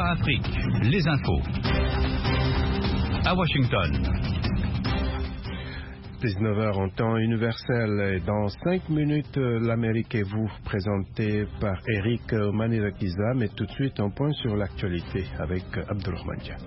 VOA Afrique, les infos. À Washington. 19h en temps universel. Et dans 5 minutes, l'Amérique est vous, présenté par Eric Manilakiza. Mais tout de suite, un point sur l'actualité avec Abdulrahman Dia.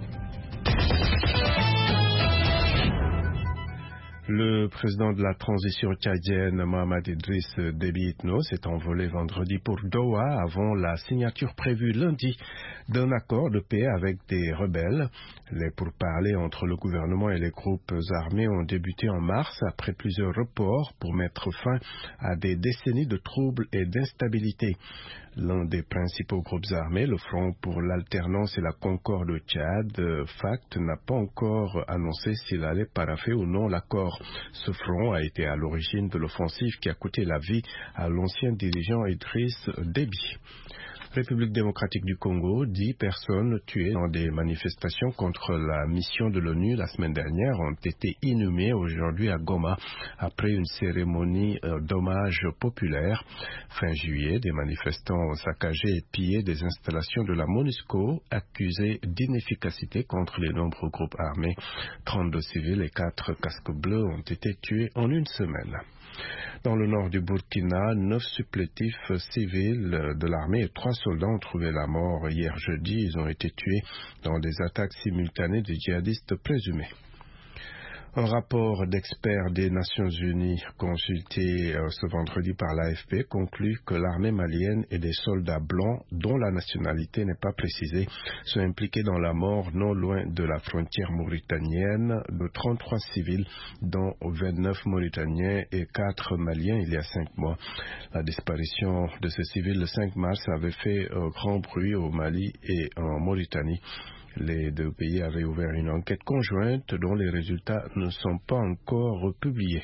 Le président de la transition tchadienne, Mohamed Idriss Déby Itno, s'est envolé vendredi pour Doha avant la signature prévue lundi d'un accord de paix avec des rebelles. Les pourparlers entre le gouvernement et les groupes armés ont débuté en mars après plusieurs reports pour mettre fin à des décennies de troubles et d'instabilité. L'un des principaux groupes armés, le Front pour l'alternance et la concorde au Tchad, FACT, n'a pas encore annoncé s'il allait paraffer ou non l'accord. Ce front a été à l'origine de l'offensive qui a coûté la vie à l'ancien dirigeant Idriss Déby. République démocratique du Congo, 10 personnes tuées dans des manifestations contre la mission de l'ONU la semaine dernière ont été inhumées aujourd'hui à Goma après une cérémonie d'hommage populaire. Fin juillet, des manifestants ont saccagé et pillé des installations de la MONUSCO accusées d'inefficacité contre les nombreux groupes armés. 32 civils et 4 casques bleus ont été tués en une semaine. Dans le nord du Burkina, 9 supplétifs civils de l'armée et 3 soldats ont trouvé la mort hier jeudi. Ils ont été tués dans des attaques simultanées de djihadistes présumés. Un rapport d'experts des Nations Unies consulté ce vendredi par l'AFP conclut que l'armée malienne et des soldats blancs, dont la nationalité n'est pas précisée, sont impliqués dans la mort non loin de la frontière mauritanienne de 33 civils, dont 29 Mauritaniens et 4 Maliens il y a 5 mois. La disparition de ces civils le 5 mars avait fait grand bruit au Mali et en Mauritanie. Les deux pays avaient ouvert une enquête conjointe dont les résultats ne sont pas encore publiés.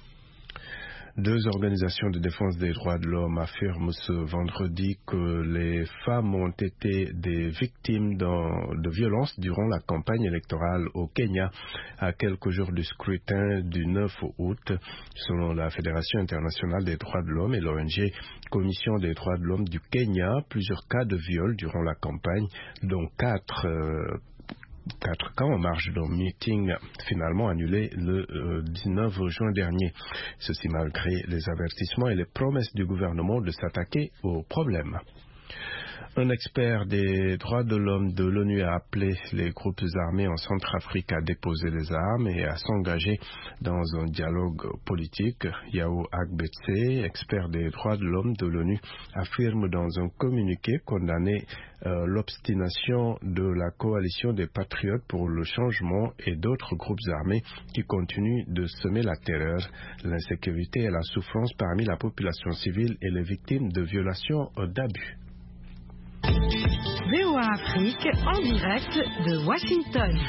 2 organisations de défense des droits de l'homme affirment ce vendredi que les femmes ont été des victimes de violences durant la campagne électorale au Kenya à quelques jours du scrutin du 9 août. Selon la Fédération internationale des droits de l'homme et l'ONG Commission des droits de l'homme du Kenya, plusieurs cas de viol durant la campagne, dont 4 cas en marge d'un meeting finalement annulé le 19 juin dernier. Ceci malgré les avertissements et les promesses du gouvernement de s'attaquer au problème. Un expert des droits de l'homme de l'ONU a appelé les groupes armés en Centrafrique à déposer les armes et à s'engager dans un dialogue politique. Yao Agbetse, expert des droits de l'homme de l'ONU, affirme dans un communiqué condamner l'obstination de la coalition des patriotes pour le changement et d'autres groupes armés qui continuent de semer la terreur, l'insécurité et la souffrance parmi la population civile et les victimes de violations d'abus. VOA Afrique en direct de Washington.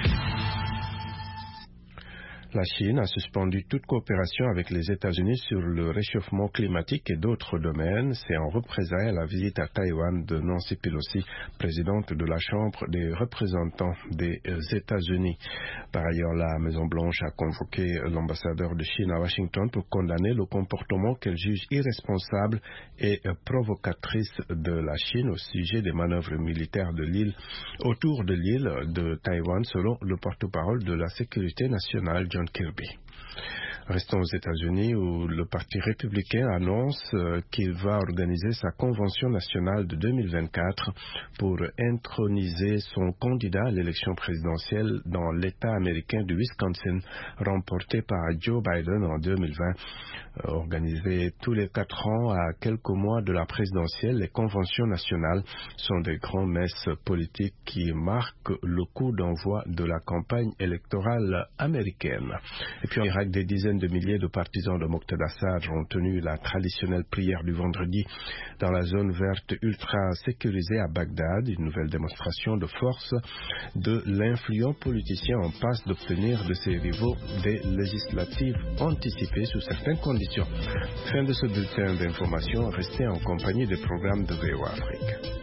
La Chine a suspendu toute coopération avec les États-Unis sur le réchauffement climatique et d'autres domaines. C'est en représailles à la visite à Taïwan de Nancy Pelosi, présidente de la Chambre des représentants des États-Unis. Par ailleurs, la Maison-Blanche a convoqué l'ambassadeur de Chine à Washington pour condamner le comportement qu'elle juge irresponsable et provocatrice de la Chine au sujet des manœuvres militaires de l'île, autour de l'île de Taïwan, selon le porte-parole de la sécurité nationale, John Kirby. Restons aux États-Unis où le Parti républicain annonce qu'il va organiser sa convention nationale de 2024 pour introniser son candidat à l'élection présidentielle dans l'État américain du Wisconsin, remporté par Joe Biden en 2020. Organisées tous les 4 ans à quelques mois de la présidentielle, les conventions nationales sont des grands-messes politiques qui marquent le coup d'envoi de la campagne électorale américaine. Et puis en Irak, des dizaines de milliers de partisans de Moqtada Sadr ont tenu la traditionnelle prière du vendredi dans la zone verte ultra sécurisée à Bagdad, une nouvelle démonstration de force de l'influent politicien en passe d'obtenir de ses rivaux des législatives anticipées sous certaines conditions. Fin de ce bulletin d'information, restez en compagnie des programmes de VOA Afrique.